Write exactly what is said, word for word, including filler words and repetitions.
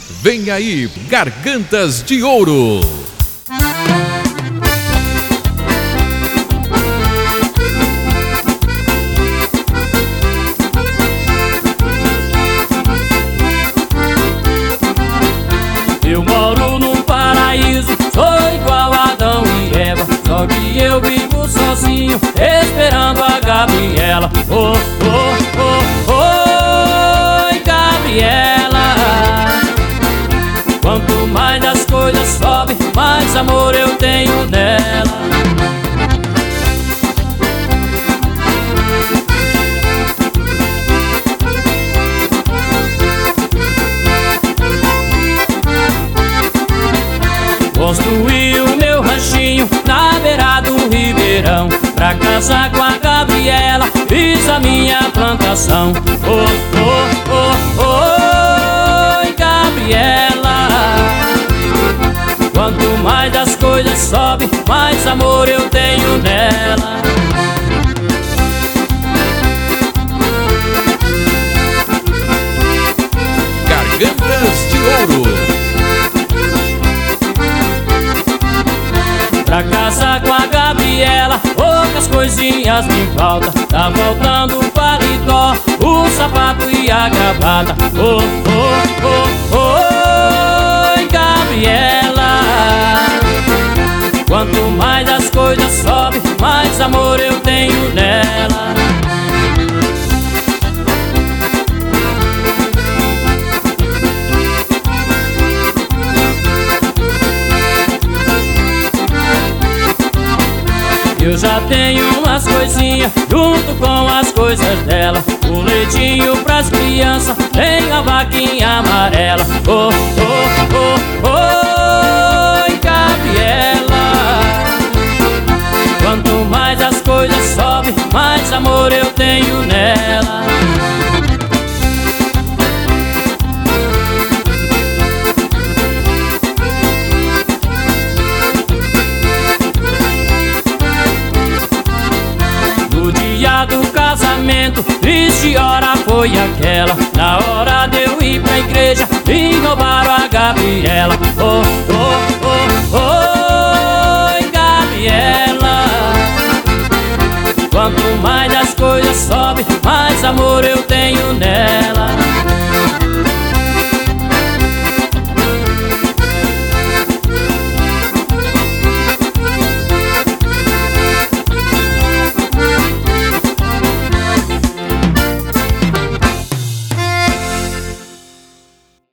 Vem aí, Gargantas de Ouro. Eu moro num paraíso, sou igual a Adão e Eva, só que eu vivo sozinho, esperando a Gabriela. Oh, oh, oh, oh, oi, Gabriela. Quanto mais as coisas sobem, mais amor eu tenho nela. Construí o meu ranchinho na beira do ribeirão, pra casar com a Gabriela, fiz a minha plantação. Oh, oh, oh, oh, oi, Gabriela. Quanto mais as coisas sobem, mais amor eu tenho nela. Gargantas de Ouro. Pra casar com a Gabriela, poucas coisinhas me faltam. Tá faltando o paletó, o sapato e a gravata. Oh, oh, oh, oh, oi, Gabriela. Quanto mais as coisas sobem, mais amor eu tenho nela. Eu já tenho umas coisinhas junto com as coisas dela, um leitinho pras crianças, tem a vaquinha amarela. Oh, oh, oh, oh, oi, Gabriela. Quanto mais as coisas sobem, mais amor eu tenho nela. Do casamento, triste hora foi aquela, na hora de eu ir pra igreja, me roubaram a Gabriela. Oh, oh, oh, oh, oi, Gabriela. Quanto mais as coisas sobem, mais amor eu tenho nela.